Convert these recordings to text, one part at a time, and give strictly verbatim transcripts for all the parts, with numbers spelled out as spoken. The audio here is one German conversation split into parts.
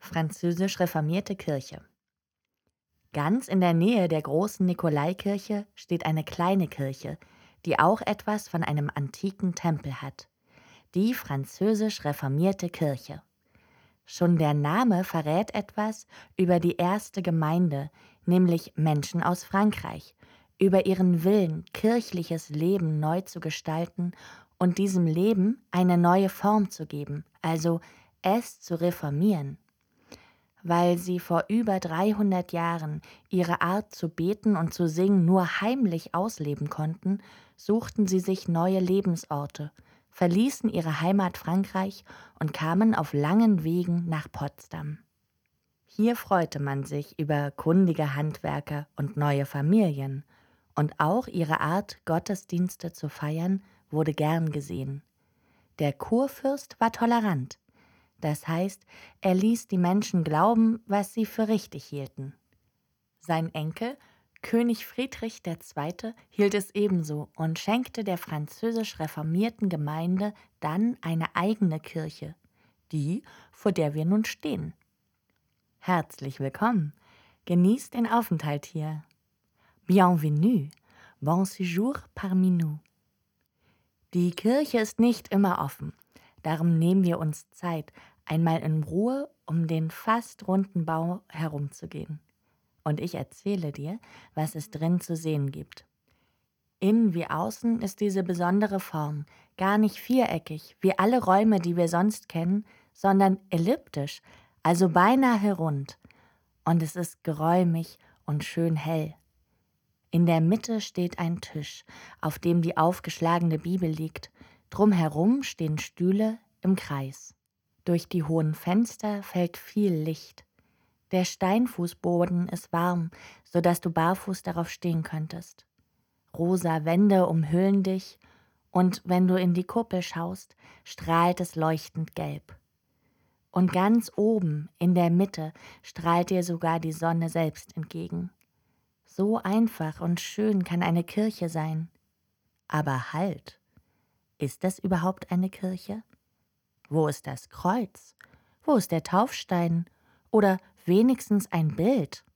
Französisch reformierte Kirche. Ganz in der Nähe der großen Nikolaikirche steht eine kleine Kirche, die auch etwas von einem antiken Tempel hat. Die französisch reformierte Kirche. Schon der Name verrät etwas über die erste Gemeinde, nämlich Menschen aus Frankreich, über ihren Willen, kirchliches Leben neu zu gestalten und diesem Leben eine neue Form zu geben, also es zu reformieren. Weil sie vor über dreihundert Jahren ihre Art zu beten und zu singen nur heimlich ausleben konnten, suchten sie sich neue Lebensorte, verließen ihre Heimat Frankreich und kamen auf langen Wegen nach Potsdam. Hier freute man sich über kundige Handwerker und neue Familien, und auch ihre Art, Gottesdienste zu feiern, wurde gern gesehen. Der Kurfürst war tolerant. Das heißt, er ließ die Menschen glauben, was sie für richtig hielten. Sein Enkel, König Friedrich der Zweite., hielt es ebenso und schenkte der französisch reformierten Gemeinde dann eine eigene Kirche, die, vor der wir nun stehen. Herzlich willkommen, genießt den Aufenthalt hier. Bienvenue, bon séjour parmi nous. Die Kirche ist nicht immer offen. Darum nehmen wir uns Zeit, einmal in Ruhe um den fast runden Bau herumzugehen. Und ich erzähle dir, was es drin zu sehen gibt. Innen wie außen ist diese besondere Form gar nicht viereckig, wie alle Räume, die wir sonst kennen, sondern elliptisch, also beinahe rund. Und es ist geräumig und schön hell. In der Mitte steht ein Tisch, auf dem die aufgeschlagene Bibel liegt. Drumherum stehen Stühle im Kreis. Durch die hohen Fenster fällt viel Licht. Der Steinfußboden ist warm, sodass du barfuß darauf stehen könntest. Rosa Wände umhüllen dich und wenn du in die Kuppel schaust, strahlt es leuchtend gelb. Und ganz oben in der Mitte strahlt dir sogar die Sonne selbst entgegen. So einfach und schön kann eine Kirche sein. Aber halt! Ist das überhaupt eine Kirche? Wo ist das Kreuz? Wo ist der Taufstein? Oder wenigstens ein Bild?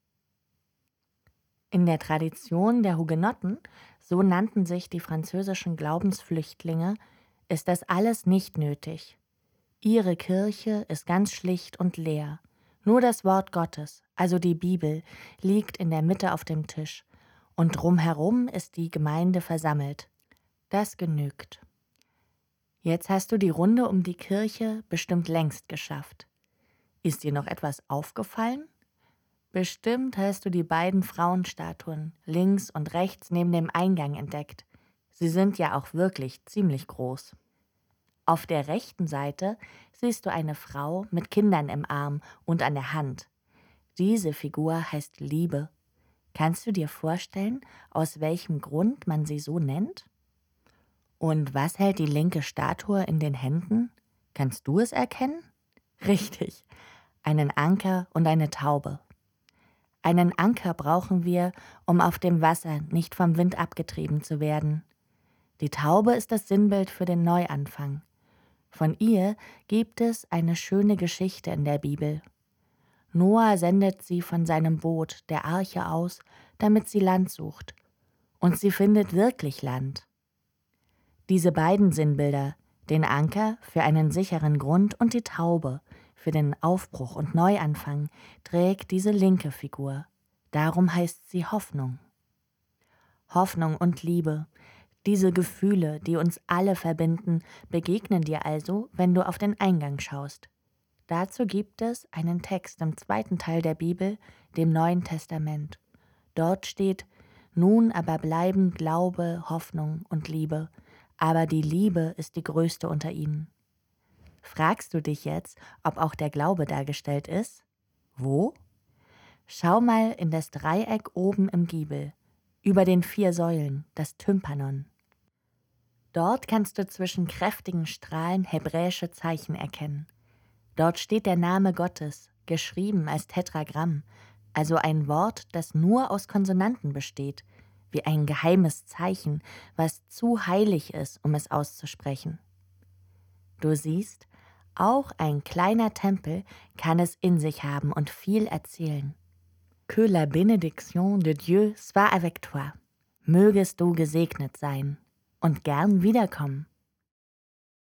In der Tradition der Hugenotten, so nannten sich die französischen Glaubensflüchtlinge, ist das alles nicht nötig. Ihre Kirche ist ganz schlicht und leer. Nur das Wort Gottes, also die Bibel, liegt in der Mitte auf dem Tisch. Und drumherum ist die Gemeinde versammelt. Das genügt. Jetzt hast du die Runde um die Kirche bestimmt längst geschafft. Ist dir noch etwas aufgefallen? Bestimmt hast du die beiden Frauenstatuen links und rechts neben dem Eingang entdeckt. Sie sind ja auch wirklich ziemlich groß. Auf der rechten Seite siehst du eine Frau mit Kindern im Arm und an der Hand. Diese Figur heißt Liebe. Kannst du dir vorstellen, aus welchem Grund man sie so nennt? Und was hält die linke Statue in den Händen? Kannst du es erkennen? Richtig, einen Anker und eine Taube. Einen Anker brauchen wir, um auf dem Wasser nicht vom Wind abgetrieben zu werden. Die Taube ist das Sinnbild für den Neuanfang. Von ihr gibt es eine schöne Geschichte in der Bibel. Noah sendet sie von seinem Boot, der Arche, aus, damit sie Land sucht. Und sie findet wirklich Land. Diese beiden Sinnbilder, den Anker für einen sicheren Grund und die Taube für den Aufbruch und Neuanfang, trägt diese linke Figur. Darum heißt sie Hoffnung. Hoffnung und Liebe, diese Gefühle, die uns alle verbinden, begegnen dir also, wenn du auf den Eingang schaust. Dazu gibt es einen Text im zweiten Teil der Bibel, dem Neuen Testament. Dort steht: Nun aber bleiben Glaube, Hoffnung und Liebe, aber die Liebe ist die größte unter ihnen. Fragst du dich jetzt, ob auch der Glaube dargestellt ist? Wo? Schau mal in das Dreieck oben im Giebel, über den vier Säulen, das Tympanon. Dort kannst du zwischen kräftigen Strahlen hebräische Zeichen erkennen. Dort steht der Name Gottes, geschrieben als Tetragramm, also ein Wort, das nur aus Konsonanten besteht, wie ein geheimes Zeichen, was zu heilig ist, um es auszusprechen. Du siehst, Auch ein kleiner Tempel kann es in sich haben und viel erzählen. Que la bénédiction de Dieu soit avec toi. Mögest du gesegnet sein und gern wiederkommen.